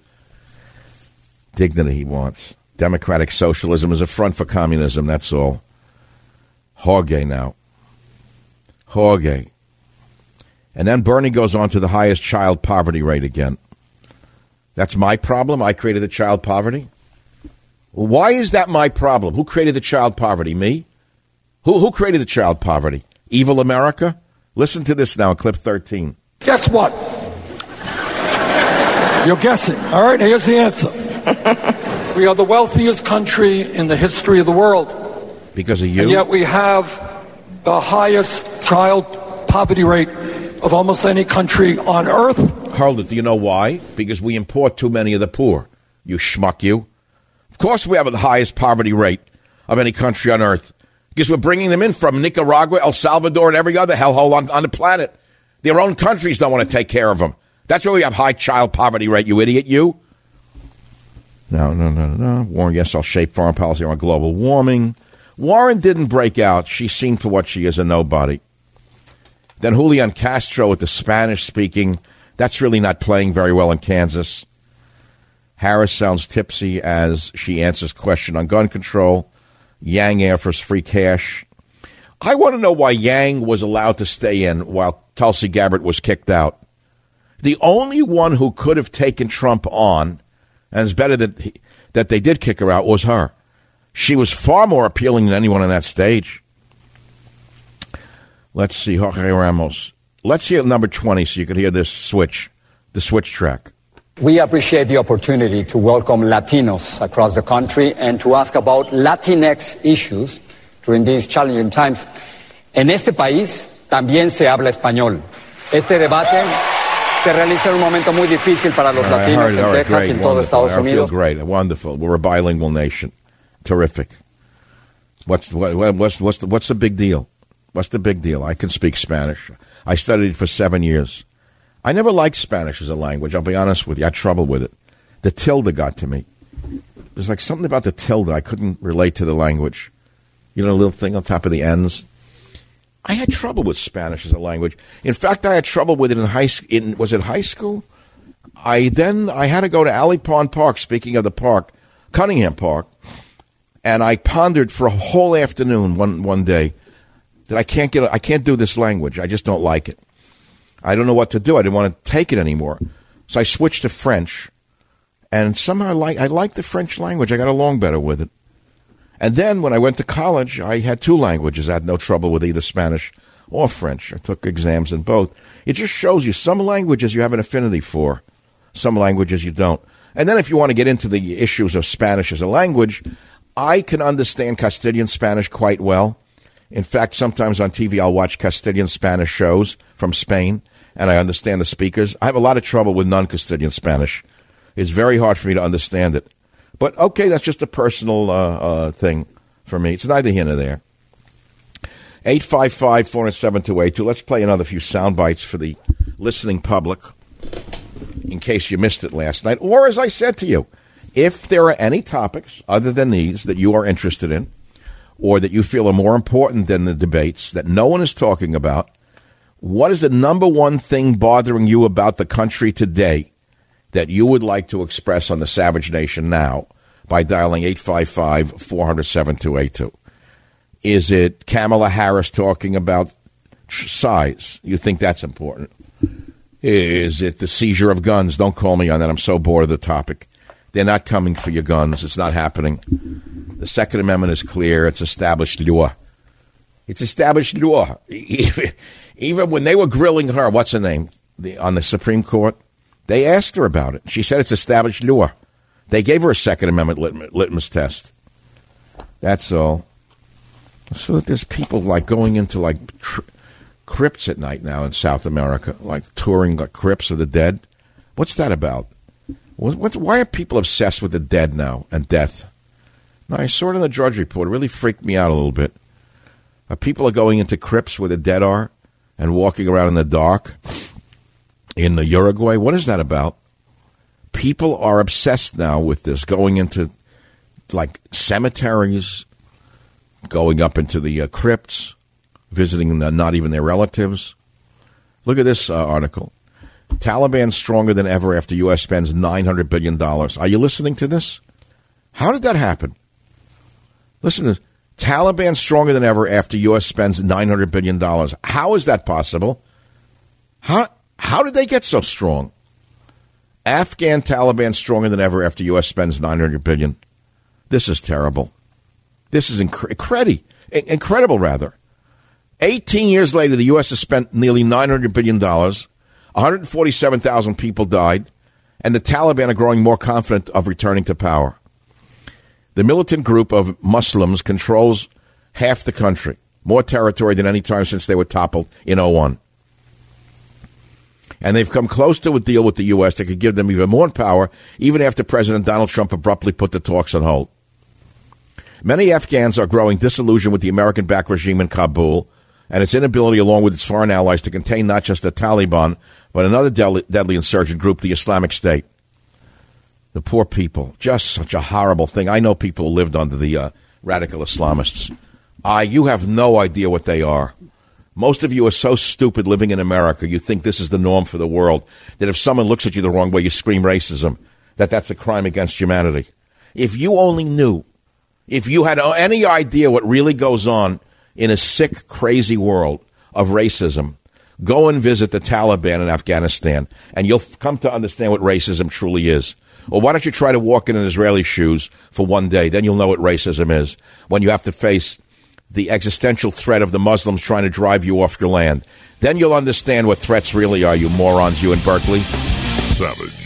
[SPEAKER 1] Dignity he wants. Democratic socialism is a front for communism, that's all. Jorge now. Jorge. And then Bernie goes on to the highest child poverty rate again. That's my problem? I created the child poverty? Why is that my problem? Who created the child poverty? Me? Who who created the child poverty? Evil America? Listen to this now, clip thirteen.
[SPEAKER 8] Guess what? You're guessing. All right, here's the answer. We are the wealthiest country in the history of the world.
[SPEAKER 1] Because of you?
[SPEAKER 8] And yet we have the highest child poverty rate of almost any country on earth.
[SPEAKER 1] Hold it. Do you know why? Because we import too many of the poor. You schmuck, you. Of course we have the highest poverty rate of any country on earth. Because we're bringing them in from Nicaragua, El Salvador, and every other hellhole on, on the planet. Their own countries don't want to take care of them. That's why we have high child poverty rate, you idiot, you. No, no, no, no. Warren, yes, I'll shape foreign policy on global warming. Warren didn't break out. She's seen for what she is, a nobody. Then Julian Castro with the Spanish-speaking. That's really not playing very well in Kansas. Harris sounds tipsy as she answers question on gun control. Yang offers free cash. I want to know why Yang was allowed to stay in while Tulsi Gabbard was kicked out. The only one who could have taken Trump on, and it's better that he, that they did kick her out, was her. She was far more appealing than anyone on that stage. Let's see, Jorge Ramos. Let's hear number twenty so you can hear this switch. the switch track.
[SPEAKER 7] We appreciate the opportunity to welcome Latinos across the country and to ask about Latinx issues during these challenging times. En este país también se habla español. Este debate se realiza en un momento muy difícil para los
[SPEAKER 1] Right,
[SPEAKER 7] latinos
[SPEAKER 1] heard,
[SPEAKER 7] en
[SPEAKER 1] right,
[SPEAKER 7] Texas
[SPEAKER 1] great,
[SPEAKER 7] y en todo
[SPEAKER 1] wonderful.
[SPEAKER 7] Estados
[SPEAKER 1] I feel
[SPEAKER 7] Unidos.
[SPEAKER 1] great, wonderful. We're a bilingual nation. Terrific. What's what, what's what's the, what's the big deal? What's the big deal? I can speak Spanish. I studied it for seven years. I never liked Spanish as a language. I'll be honest with you. I had trouble with it. The tilde got to me. There's like something about the tilde I couldn't relate to the language. You know, the little thing on top of the ends. I had trouble with Spanish as a language. In fact, I had trouble with it in high school. In, was it high school? I then I had to go to Alley Pond Park. Speaking of the park, Cunningham Park, and I pondered for a whole afternoon one one day that I can't get. I can't do this language. I just don't like it. I don't know what to do. I didn't want to take it anymore, so I switched to French, and somehow I like I like the French language. I got along better with it. And then when I went to college, I had two languages. I had no trouble with either Spanish or French. I took exams in both. It just shows you some languages you have an affinity for, some languages you don't. And then if you want to get into the issues of Spanish as a language, I can understand Castilian Spanish quite well. In fact, sometimes on T V I'll watch Castilian Spanish shows from Spain, and I understand the speakers. I have a lot of trouble with non-Castilian Spanish. It's very hard for me to understand it. But, okay, that's just a personal uh, uh, thing for me. It's neither here nor there. eight five five, four seven two eight two. Let's play another few sound bites for the listening public in case you missed it last night. Or, as I said to you, if there are any topics other than these that you are interested in or that you feel are more important than the debates that no one is talking about, what is the number one thing bothering you about the country today that you would like to express on the Savage Nation now by dialing eight five five, four hundred, seven two eight two? Is it Kamala Harris talking about size? You think that's important? Is it the seizure of guns? Don't call me on that. I'm so bored of the topic. They're not coming for your guns. It's not happening. The Second Amendment is clear. It's established law. It's established law. Even when they were grilling her, what's her name, the, on the Supreme Court, they asked her about it. She said it's established law. They gave her a Second Amendment lit- litmus test. That's all. So that there's people like going into like tr- crypts at night now in South America, like touring like crypts of the dead. What's that about? What, what, why are people obsessed with the dead now and death? No, I saw it in the Drudge Report. It really freaked me out a little bit. Uh, people are going into crypts where the dead are and walking around in the dark in the Uruguay. What is that about? People are obsessed now with this, going into like cemeteries, going up into the uh, crypts, visiting the, not even their relatives. Look at this uh, article. Taliban stronger than ever after U S spends nine hundred billion dollars. Are you listening to this? How did that happen? Listen to this. Taliban stronger than ever after U S spends nine hundred billion dollars. How is that possible? How how did they get so strong? Afghan Taliban stronger than ever after U S spends nine hundred billion dollars. This is terrible. This is inc- incredi- incredible, rather. eighteen years later, the U S has spent nearly nine hundred billion dollars. one hundred forty-seven thousand people died, and the Taliban are growing more confident of returning to power. The militant group of Muslims controls half the country, more territory than any time since they were toppled in oh one. And they've come close to a deal with the U S that could give them even more power, even after President Donald Trump abruptly put the talks on hold. Many Afghans are growing disillusioned with the American-backed regime in Kabul and its inability, along with its foreign allies, to contain not just the Taliban, but another deadly, deadly insurgent group, the Islamic State. The poor people, just such a horrible thing. I know people who lived under the uh, radical Islamists. I, you have no idea what they are. Most of you are so stupid living in America, you think this is the norm for the world, that if someone looks at you the wrong way, you scream racism, that that's a crime against humanity. If you only knew, if you had any idea what really goes on in a sick, crazy world of racism, go and visit the Taliban in Afghanistan, and you'll come to understand what racism truly is. Or why don't you try to walk in an Israeli shoes for one day? Then you'll know what racism is, when you have to face the existential threat of the Muslims trying to drive you off your land. Then you'll understand what threats really are, you morons, you in Berkeley.
[SPEAKER 2] Savage.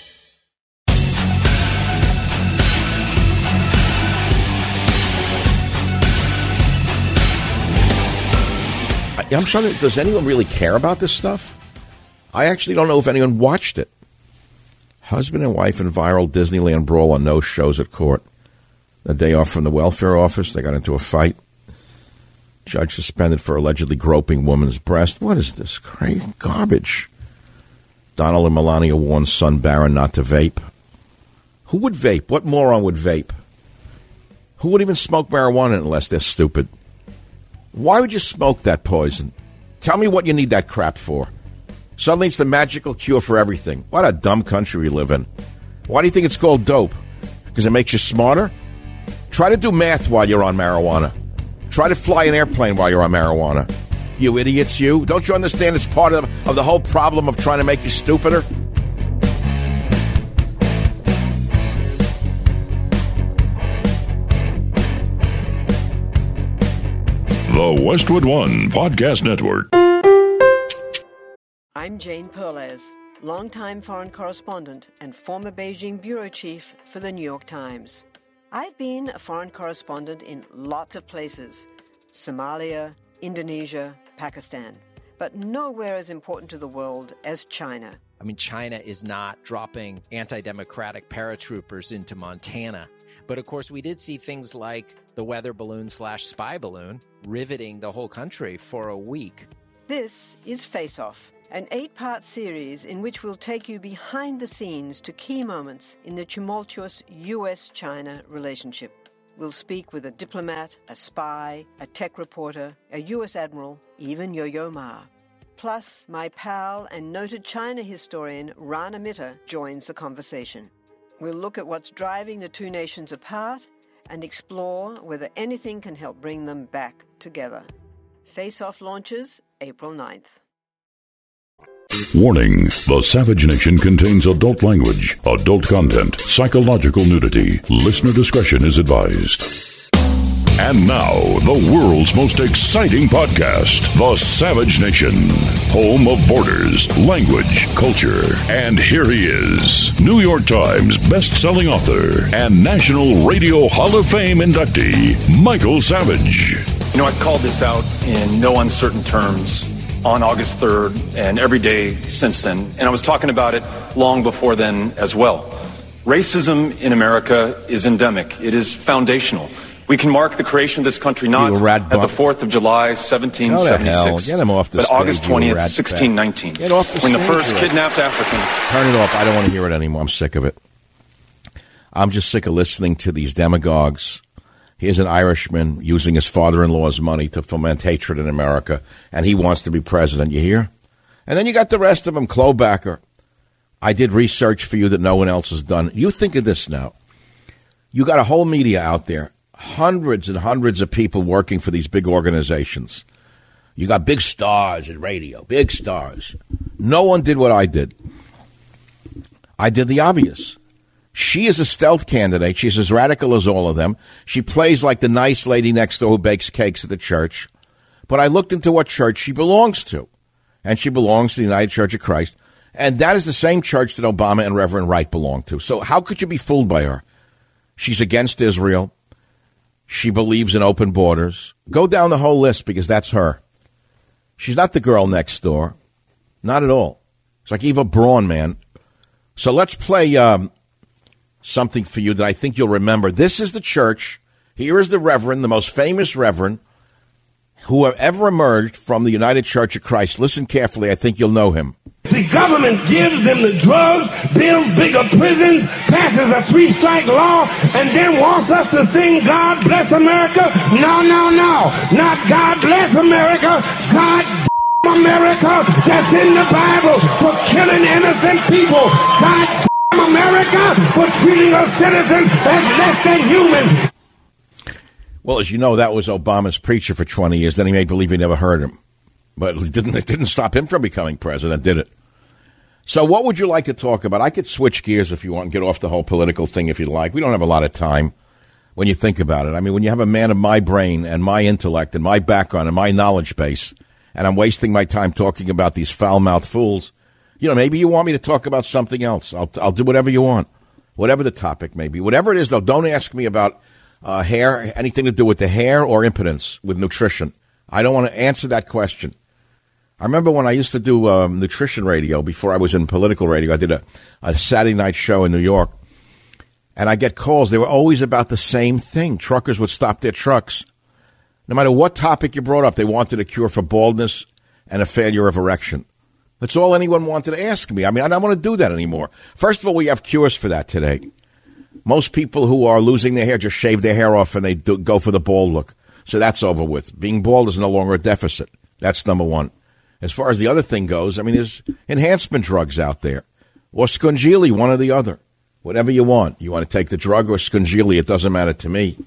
[SPEAKER 1] I'm trying to, does anyone really care about this stuff? I actually don't know if anyone watched it. Husband and wife in viral Disneyland brawl on no shows at court. A day off from the welfare office, they got into a fight. Judge suspended for allegedly groping woman's breast. What is this? Crazy garbage. Donald and Melania warned son Barron not to vape. Who would vape? What moron would vape? Who would even smoke marijuana unless they're stupid? Why would you smoke that poison? Tell me what you need that crap for. Suddenly it's the magical cure for everything. What a dumb country we live in. Why do you think it's called dope? Because it makes you smarter? Try to do math while you're on marijuana. Try to fly an airplane while you're on marijuana. You idiots, you. Don't you understand it's part of, of the whole problem of trying to make you stupider?
[SPEAKER 2] The Westwood One Podcast Network.
[SPEAKER 9] I'm Jane Perlez, longtime foreign correspondent and former Beijing bureau chief for the New York Times. I've been a foreign correspondent in lots of places: Somalia, Indonesia, Pakistan, but nowhere as important to the world as China.
[SPEAKER 10] I mean, China is not dropping anti-democratic paratroopers into Montana. But, of course, we did see things like the weather balloon slash spy balloon riveting the whole country for a week.
[SPEAKER 9] This is Face Off, an eight-part series in which we'll take you behind the scenes to key moments in the tumultuous U S China relationship. We'll speak with a diplomat, a spy, a tech reporter, a U S admiral, even Yo-Yo Ma. Plus, my pal and noted China historian Rana Mitter joins the conversation. We'll look at what's driving the two nations apart and explore whether anything can help bring them back together. Face Off launches April ninth.
[SPEAKER 2] Warning: the Savage Nation contains adult language, adult content, psychological nudity. Listener discretion is advised. And now, the world's most exciting podcast, The Savage Nation, home of borders, language, culture. And here he is, New York Times best-selling author and National Radio Hall of Fame inductee, Michael Savage.
[SPEAKER 5] You know, I called this out in no uncertain terms on August third and every day since then, and I was talking about it long before then as well. Racism in America is endemic. It is foundational. We can mark the creation of this country not at the fourth of July, seventeen seventy-six,
[SPEAKER 1] Get him off the
[SPEAKER 5] but
[SPEAKER 1] stage,
[SPEAKER 5] August twentieth, sixteen nineteen,
[SPEAKER 1] Get off the
[SPEAKER 5] when the
[SPEAKER 1] stage,
[SPEAKER 5] first
[SPEAKER 1] Red.
[SPEAKER 5] kidnapped African.
[SPEAKER 1] Turn it off. I don't want to hear it anymore. I'm sick of it. I'm just sick of listening to these demagogues. Here's an Irishman using his father-in-law's money to foment hatred in America, and he wants to be president. You hear? And then you got the rest of them. Klobuchar. I did research for you that no one else has done. You think of this now. You got a whole media out there. Hundreds and hundreds of people working for these big organizations. You got big stars in radio, big stars. No one did what I did. I did the obvious. She is a stealth candidate. She's as radical as all of them. She plays like the nice lady next door who bakes cakes at the church. But I looked into what church she belongs to. And she belongs to the United Church of Christ. And that is the same church that Obama and Reverend Wright belong to. So how could you be fooled by her? She's against Israel. She believes in open borders. Go down the whole list because that's her. She's not the girl next door. Not at all. It's like Eva Braun, man. So let's play um, something for you that I think you'll remember. This is the church. Here is the reverend, the most famous reverend who have ever emerged from the United Church of Christ. Listen carefully. I think you'll know him.
[SPEAKER 11] The government gives them the drugs, builds bigger prisons, passes a three-strike law, and then wants us to sing God Bless America? No, no, no. Not God Bless America. God damn America. That's in the Bible for killing innocent people. God damn America for treating us citizens as less than human.
[SPEAKER 1] Well, as you know, that was Obama's preacher for twenty years. Then he made believe he never heard him. But it didn't, it didn't stop him from becoming president, did it? So what would you like to talk about? I could switch gears if you want and get off the whole political thing if you like. We don't have a lot of time when you think about it. I mean, when you have a man of my brain and my intellect and my background and my knowledge base, and I'm wasting my time talking about these foul-mouthed fools, You know, maybe you want me to talk about something else. I'll, I'll do whatever you want, whatever the topic may be. Whatever it is, though, don't ask me about uh, hair, anything to do with the hair or impotence with nutrition. I don't want to answer that question. I remember when I used to do um, nutrition radio before I was in political radio. I did a, a Saturday night show in New York, and I get calls. They were always about the same thing. Truckers would stop their trucks. No matter what topic you brought up, they wanted a cure for baldness and a failure of erection. That's all anyone wanted to ask me. I mean, I don't want to do that anymore. First of all, we have cures for that today. Most people who are losing their hair just shave their hair off and they do, go for the bald look. So that's over with. Being bald is no longer a deficit. That's number one. As far as the other thing goes, I mean, there's enhancement drugs out there. Or Scungili, one or the other. Whatever you want. You want to take the drug or Scungili, it doesn't matter to me.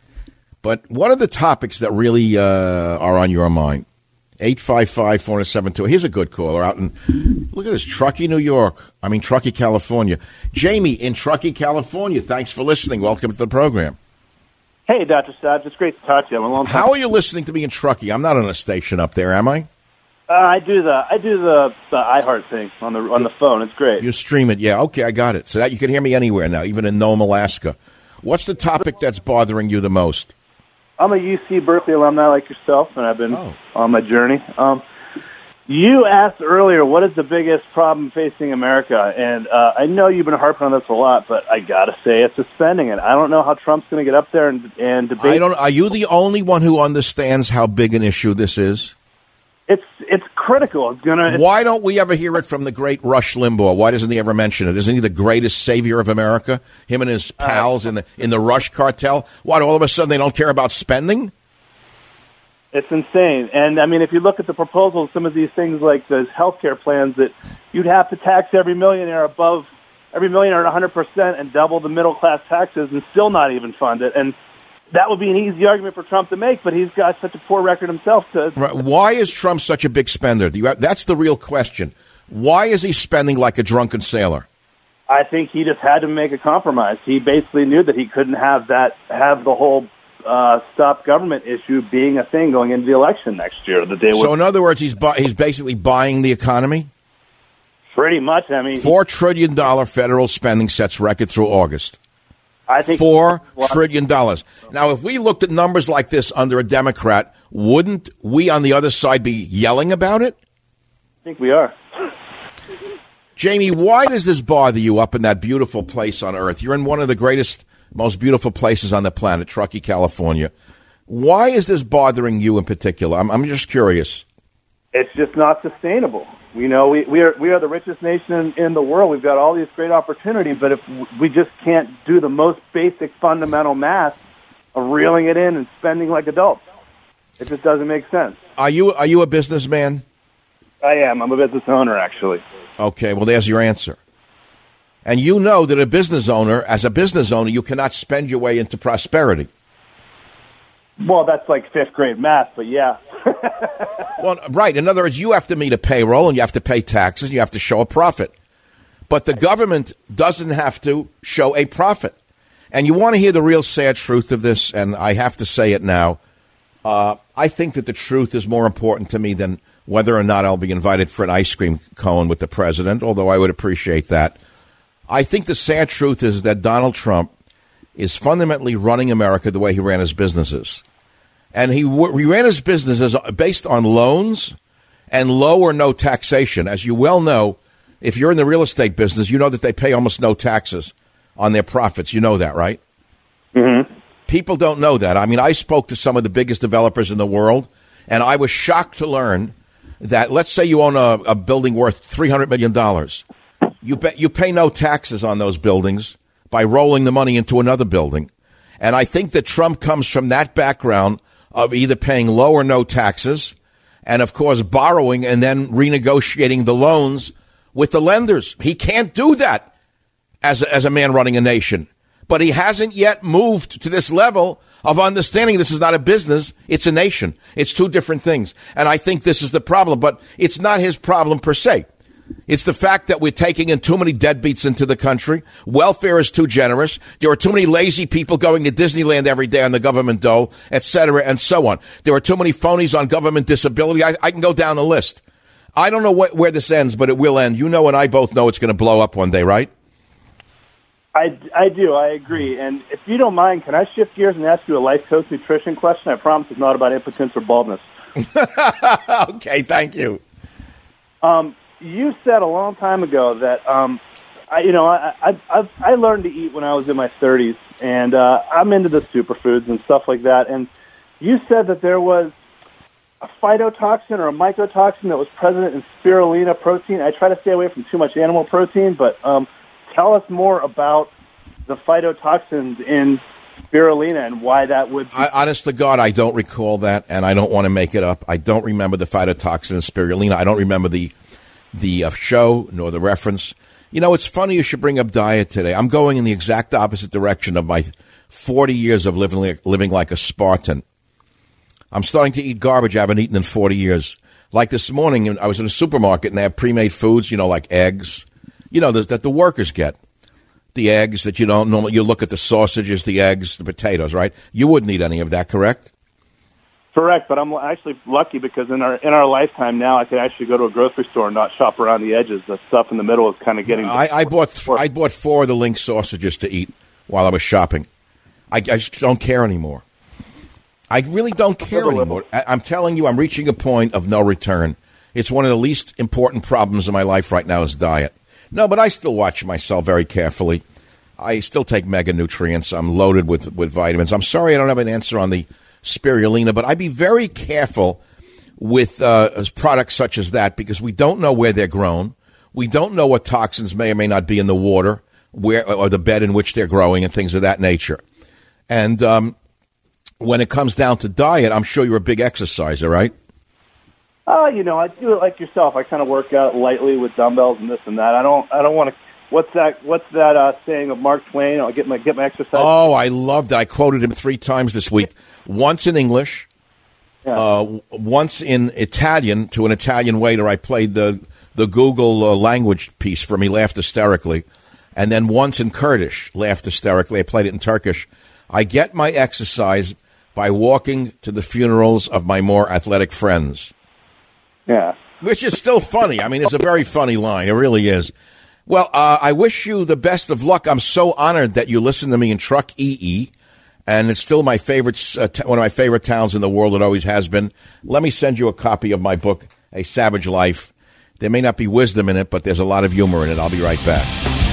[SPEAKER 1] But what are the topics that really uh, are on your mind? eight five five, four seven two. Here's a good caller out in, look at this, Truckee, New York. I mean, Truckee, California. Jamie in Truckee, California. Thanks for listening. Welcome to the program.
[SPEAKER 12] Hey, Doctor Stodge. It's great to talk to you. I'm a long time.
[SPEAKER 1] How are you listening to me in Truckee? I'm not on a station up there, am I?
[SPEAKER 12] Uh, I do the I do the, the iHeart thing on the on the phone. It's great.
[SPEAKER 1] You stream it, yeah. Okay, I got it. So that you can hear me anywhere now, even in Nome, Alaska. What's the topic that's bothering you the most?
[SPEAKER 12] I'm a U C Berkeley alumni like yourself, and I've been oh. on my journey. Um, you asked earlier, what is the biggest problem facing America? And uh, I know you've been harping on this a lot, but I got to say it's the spending. And I don't know how Trump's going to get up there and, and debate.
[SPEAKER 1] I don't. Are you the only one who understands how big an issue this is?
[SPEAKER 12] It's it's critical. It's gonna. It's,
[SPEAKER 1] Why don't we ever hear it from the great Rush Limbaugh? Why doesn't he ever mention it? Isn't he the greatest savior of America? Him and his pals uh, in the in the Rush cartel. What? All of a sudden they don't care about spending?
[SPEAKER 12] It's insane. And I mean, if you look at the proposals, some of these things like those health care plans that you'd have to tax every millionaire above every millionaire at one hundred percent and double the middle class taxes and still not even fund it. And that would be an easy argument for Trump to make, but he's got such a poor record himself. To
[SPEAKER 1] right. Why is Trump such a big spender? Do you have, that's the real question. Why is he spending like a drunken sailor?
[SPEAKER 12] I think he just had to make a compromise. He basically knew that he couldn't have that have the whole uh, stop government issue being a thing going into the election next year. The day.
[SPEAKER 1] So, in other words, he's bu- he's basically buying the economy.
[SPEAKER 12] Pretty much. I mean,
[SPEAKER 1] four trillion dollar federal spending sets record through August.
[SPEAKER 12] I think
[SPEAKER 1] Four trillion dollars. Now, if we looked at numbers like this under a Democrat, wouldn't we on the other side be yelling about it?
[SPEAKER 12] I think we are.
[SPEAKER 1] Jamie, why does this bother you up in that beautiful place on Earth? You're in one of the greatest, most beautiful places on the planet, Truckee, California. Why is this bothering you in particular? I'm, I'm just curious.
[SPEAKER 12] It's just not sustainable. You know, we, we are we are the richest nation in, in the world. We've got all these great opportunities, but if we just can't do the most basic fundamental math of reeling it in and spending like adults, it just doesn't make sense.
[SPEAKER 1] Are you are you a businessman?
[SPEAKER 12] I am. I'm a business owner, actually.
[SPEAKER 1] Okay, well, there's your answer. And you know that a business owner, as a business owner, you cannot spend your way into prosperity.
[SPEAKER 12] Well, that's like fifth grade math, but yeah.
[SPEAKER 1] Well, right. In other words, you have to meet a payroll and you have to pay taxes and you have to show a profit. But the government doesn't have to show a profit. And you want to hear the real sad truth of this, and I have to say it now. Uh, I think that the truth is more important to me than whether or not I'll be invited for an ice cream cone with the president, although I would appreciate that. I think the sad truth is that Donald Trump is fundamentally running America the way he ran his businesses. And he, he ran his businesses based on loans and low or no taxation. As you well know, if you're in the real estate business, you know that they pay almost no taxes on their profits. You know that, right?
[SPEAKER 12] Mm-hmm.
[SPEAKER 1] People don't know that. I mean, I spoke to some of the biggest developers in the world, and I was shocked to learn that, let's say you own a, a building worth three hundred million dollars. You, be, you pay no taxes on those buildings by rolling the money into another building. And I think that Trump comes from that background of either paying low or no taxes and, of course, borrowing and then renegotiating the loans with the lenders. He can't do that as a, as a man running a nation. But he hasn't yet moved to this level of understanding this is not a business, it's a nation. It's two different things. And I think this is the problem. But it's not his problem per se. It's the fact that we're taking in too many deadbeats into the country. Welfare is too generous. There are too many lazy people going to Disneyland every day on the government dole, et cetera, and so on. There are too many phonies on government disability. I, I can go down the list. I don't know what, where this ends, but it will end. You know and I both know it's going to blow up one day, right?
[SPEAKER 12] I, I do. I agree. And if you don't mind, can I shift gears and ask you a life coach nutrition question? I promise it's not about impotence or baldness.
[SPEAKER 1] Okay, thank you.
[SPEAKER 12] Um, you said a long time ago that, um, I, you know, I, I, I, I learned to eat when I was in my thirties, and uh, I'm into the superfoods and stuff like that. And you said that there was a phytotoxin or a mycotoxin that was present in spirulina protein. I try to stay away from too much animal protein, but um, tell us more about the phytotoxins in spirulina and why that would be.
[SPEAKER 1] I, honest to God, I don't recall that, and I don't want to make it up. I don't remember the phytotoxin in spirulina. I don't remember the the uh, show nor the reference. You know, it's funny you should bring up diet today. I'm going in the exact opposite direction of my forty years of living like, living like a Spartan. I'm starting to eat garbage I haven't eaten in forty years. Like this morning, I was in a supermarket, and they have pre-made foods, you know, like eggs, you know, that the workers get. The eggs that you don't normally, you look at the sausages, the eggs, the potatoes, right? You wouldn't eat any of that, correct?
[SPEAKER 12] Correct, but I'm actually lucky because in our in our lifetime now, I could actually go to a grocery store and not shop around the edges. The stuff in the middle is kind of getting.
[SPEAKER 1] I, I bought I bought four of the Link sausages to eat while I was shopping. I, I just don't care anymore. I really don't care anymore. I, I'm telling you, I'm reaching a point of no return. It's one of the least important problems in my life right now is diet. No, but I still watch myself very carefully. I still take mega nutrients. I'm loaded with, with vitamins. I'm sorry I don't have an answer on the spirulina, but I'd be very careful with uh, products such as that because we don't know where they're grown. We don't know what toxins may or may not be in the water where or the bed in which they're growing and things of that nature. And um, when it comes down to diet, I'm sure you're a big exerciser, right?
[SPEAKER 12] Oh, you know, I do it like yourself. I kind of work out lightly with dumbbells and this and that. I don't, I don't want to. What's that? What's that uh, saying of Mark Twain? I'll get my get my exercise.
[SPEAKER 1] Oh, I love that. I quoted him three times this week. Once in English, yeah. uh, once in Italian to an Italian waiter. I played the the Google uh, language piece for him. He laughed hysterically, and then once in Kurdish, laughed hysterically. I played it in Turkish. I get my exercise by walking to the funerals of my more athletic friends.
[SPEAKER 12] Yeah.
[SPEAKER 1] Which is still funny. I mean, it's a very funny line. It really is. Well, uh, I wish you the best of luck. I'm so honored that you listen to me in Truck E E, and it's still my favorite, uh, t- one of my favorite towns in the world. It always has been. Let me send you a copy of my book, A Savage Life. There may not be wisdom in it, but there's a lot of humor in it. I'll be right back.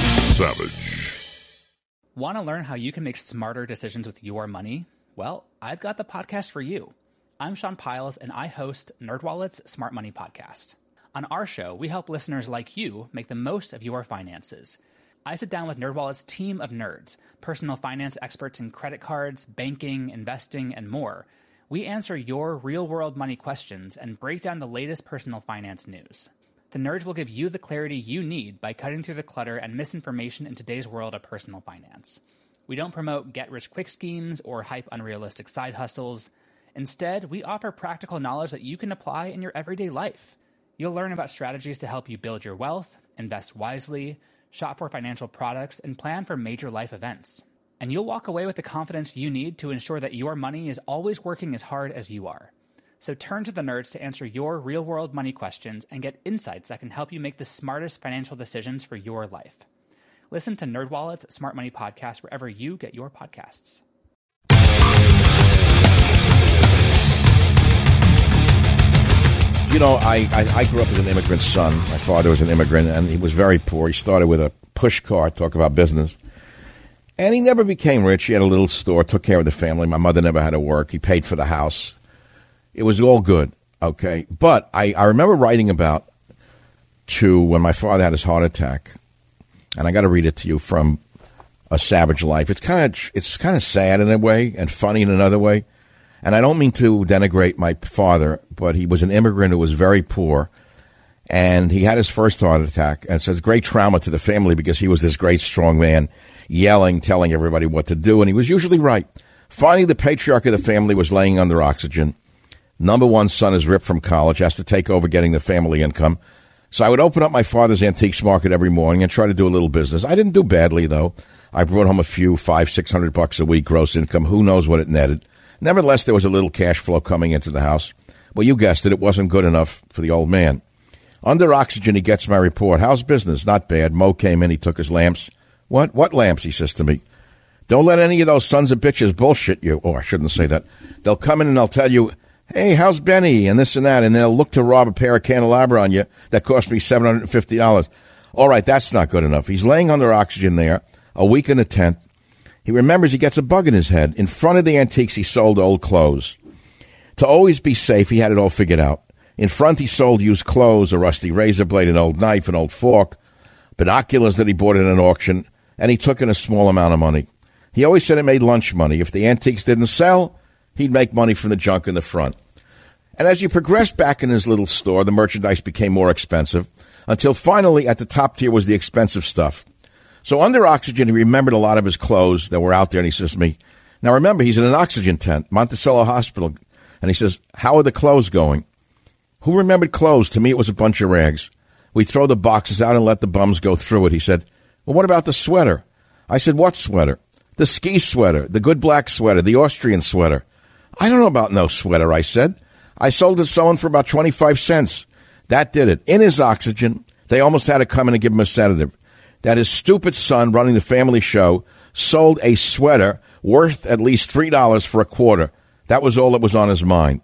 [SPEAKER 2] Savage.
[SPEAKER 13] Want to learn how you can make smarter decisions with your money? Well, I've got the podcast for you. I'm Sean Piles, and I host NerdWallet's Smart Money Podcast. On our show, we help listeners like you make the most of your finances. I sit down with NerdWallet's team of nerds, personal finance experts in credit cards, banking, investing, and more. We answer your real-world money questions and break down the latest personal finance news. The nerds will give you the clarity you need by cutting through the clutter and misinformation in today's world of personal finance. We don't promote get-rich-quick schemes or hype unrealistic side hustles. Instead, we offer practical knowledge that you can apply in your everyday life. You'll learn about strategies to help you build your wealth, invest wisely, shop for financial products, and plan for major life events. And you'll walk away with the confidence you need to ensure that your money is always working as hard as you are. So turn to the nerds to answer your real-world money questions and get insights that can help you make the smartest financial decisions for your life. Listen to NerdWallet's Smart Money Podcast wherever you get your podcasts.
[SPEAKER 1] You know, I, I, I grew up as an immigrant son. My father was an immigrant, and he was very poor. He started with a push cart, talk about business. And he never became rich. He had a little store, took care of the family. My mother never had to work. He paid for the house. It was all good, okay? But I, I remember writing about to when my father had his heart attack, and I got to read it to you from A Savage Life. It's kind of it's kind of sad in a way and funny in another way. And I don't mean to denigrate my father, but he was an immigrant who was very poor, and he had his first heart attack, and so it's great trauma to the family because he was this great, strong man, yelling, telling everybody what to do, and he was usually right. Finally, the patriarch of the family was laying under oxygen. Number one son is ripped from college, has to take over getting the family income. So I would open up my father's antiques market every morning and try to do a little business. I didn't do badly, though. I brought home a few, five, six hundred bucks a week gross income. Who knows what it netted? Nevertheless, there was a little cash flow coming into the house. Well, you guessed it. It wasn't good enough for the old man. Under oxygen, he gets my report. How's business? Not bad. Mo came in. He took his lamps. What? What lamps? He says to me. Don't let any of those sons of bitches bullshit you. Oh, I shouldn't say that. They'll come in and they'll tell you, hey, how's Benny? And this and that. And they'll look to rob a pair of candelabra on you that cost me seven hundred fifty dollars. All right, that's not good enough. He's laying under oxygen there, a week in the tent. He remembers he gets a bug in his head. In front of the antiques, he sold old clothes. To always be safe, he had it all figured out. In front, he sold used clothes, a rusty razor blade, an old knife, an old fork, binoculars that he bought at an auction, and he took in a small amount of money. He always said it made lunch money. If the antiques didn't sell, he'd make money from the junk in the front. And as he progressed back in his little store, the merchandise became more expensive, until finally at the top tier was the expensive stuff. So under oxygen, he remembered a lot of his clothes that were out there, and he says to me, now remember, he's in an oxygen tent, Monticello Hospital, and he says, how are the clothes going? Who remembered clothes? To me, it was a bunch of rags. We throw the boxes out and let the bums go through it. He said, well, what about the sweater? I said, what sweater? The ski sweater, the good black sweater, the Austrian sweater. I don't know about no sweater, I said. I sold it to someone for about twenty-five cents. That did it. In his oxygen, they almost had to come in and give him a sedative. That his stupid son, running the family show, sold a sweater worth at least three dollars for a quarter. That was all that was on his mind.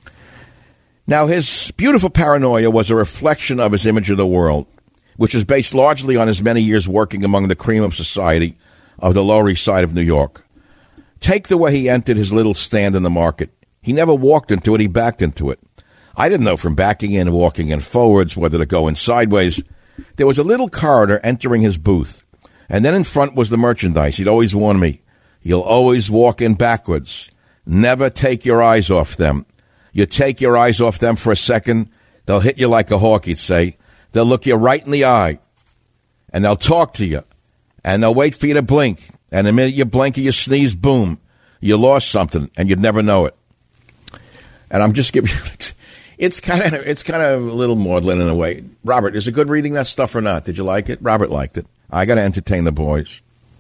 [SPEAKER 1] Now, his beautiful paranoia was a reflection of his image of the world, which is based largely on his many years working among the cream of society of the Lower East Side of New York. Take the way he entered his little stand in the market. He never walked into it, he backed into it. I didn't know from backing in, walking in forwards, whether to go in sideways. There was a little corridor entering his booth, and then in front was the merchandise. He'd always warn me, you'll always walk in backwards. Never take your eyes off them. You take your eyes off them for a second, they'll hit you like a hawk, he'd say. They'll look you right in the eye, and they'll talk to you. And they'll wait for you to blink. And the minute you blink or you sneeze, boom, you lost something, and you'd never know it. And I'm just giving you, it's kind of it's kind of a little maudlin in a way. Robert, is it good reading that stuff or not? Did you like it? Robert liked it. I got to entertain the boys.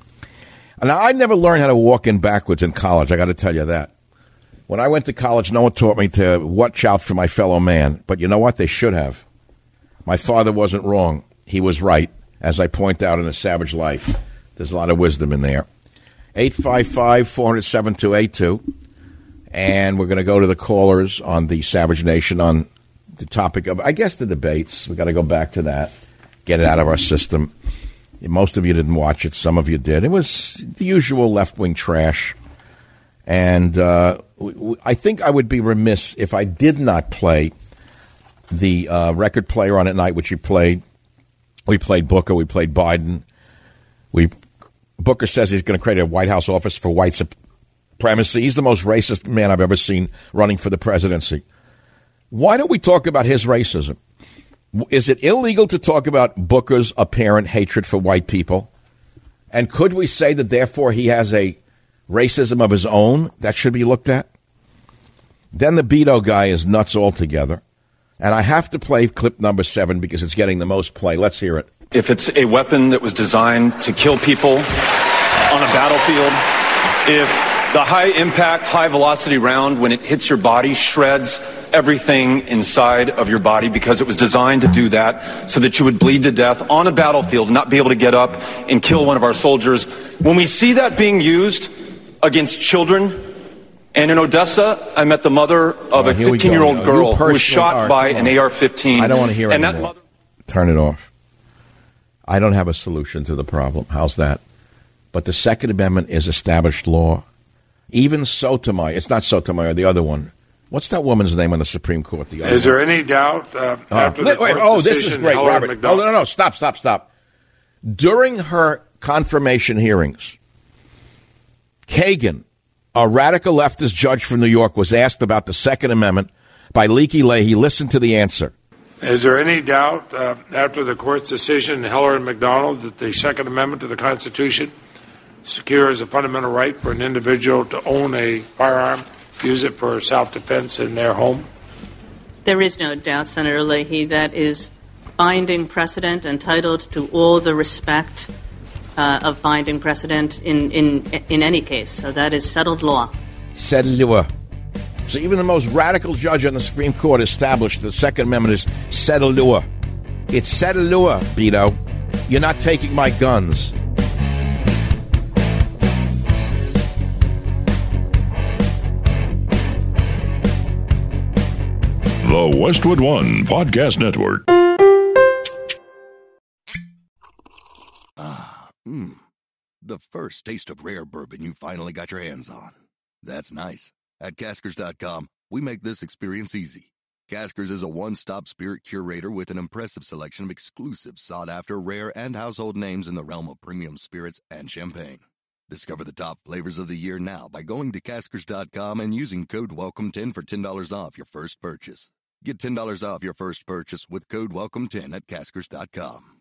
[SPEAKER 1] Now, I never learned how to walk in backwards in college, I got to tell you that. When I went to college, no one taught me to watch out for my fellow man. But you know what? They should have. My father wasn't wrong. He was right. As I point out in A Savage Life, there's a lot of wisdom in there. eight five five, four hundred, seven two eight two. And we're going to go to the callers on the Savage Nation on the topic of, I guess, the debates. We've got to go back to that, get it out of our system. Most of you didn't watch it. Some of you did. It was the usual left-wing trash. And uh, I think I would be remiss if I did not play the uh, record player on at night, which you played. We played Booker. We played Biden. We Booker says he's going to create a White House office for white supremacy. He's the most racist man I've ever seen running for the presidency. Why don't we talk about his racism? Is it illegal to talk about Booker's apparent hatred for white people? And could we say that, therefore, he has a racism of his own that should be looked at? Then the Beto guy is nuts altogether. And I have to play clip number seven because it's getting the most play. Let's hear it.
[SPEAKER 14] If it's a weapon that was designed to kill people on a battlefield, if the high-impact, high-velocity round, when it hits your body, shreds everything inside of your body because it was designed to do that so that you would bleed to death on a battlefield and not be able to get up and kill one of our soldiers. When we see that being used against children, and in Odessa, I met the mother of a fifteen-year-old girl who was shot by an A R fifteen.
[SPEAKER 1] I don't want to hear it
[SPEAKER 14] and
[SPEAKER 1] anymore.
[SPEAKER 14] That mother-
[SPEAKER 1] Turn it off. I don't have a solution to the problem. How's that? But the Second Amendment is established law. Even Sotomayor, it's not Sotomayor, the other one. What's that woman's name on the Supreme Court? The
[SPEAKER 15] is there any doubt uh,
[SPEAKER 1] uh,
[SPEAKER 15] after
[SPEAKER 1] wait,
[SPEAKER 15] the
[SPEAKER 1] wait,
[SPEAKER 15] court
[SPEAKER 1] oh,
[SPEAKER 15] decision,
[SPEAKER 1] this is great,
[SPEAKER 15] Hillary
[SPEAKER 1] Robert.
[SPEAKER 15] McDonald-
[SPEAKER 1] Oh, no, no, no, stop, stop, stop. During her confirmation hearings, Kagan, a radical leftist judge from New York, was asked about the Second Amendment by Leaky Leahy. Listen to the answer.
[SPEAKER 15] Is there any doubt uh, after the court's decision, Heller and McDonald, that the Second Amendment to the Constitution secures a fundamental right for an individual to own a firearm, use it for self-defense in their home?
[SPEAKER 16] There is no doubt, Senator Leahy, that is binding precedent, entitled to all the respect uh, of binding precedent in, in, in any case. So that is settled law.
[SPEAKER 1] Settled law. So even the most radical judge on the Supreme Court established the Second Amendment is settled law. It's Satalua, Beto. You're not taking my guns.
[SPEAKER 2] The Westwood One Podcast Network.
[SPEAKER 17] Ah, mmm. The first taste of rare bourbon you finally got your hands on. That's nice. At Caskers dot com, we make this experience easy. Caskers is a one-stop spirit curator with an impressive selection of exclusive, sought-after, rare, and household names in the realm of premium spirits and champagne. Discover the top flavors of the year now by going to Caskers dot com and using code welcome ten for ten dollars off your first purchase. Get ten dollars off your first purchase with code welcome ten at Caskers dot com.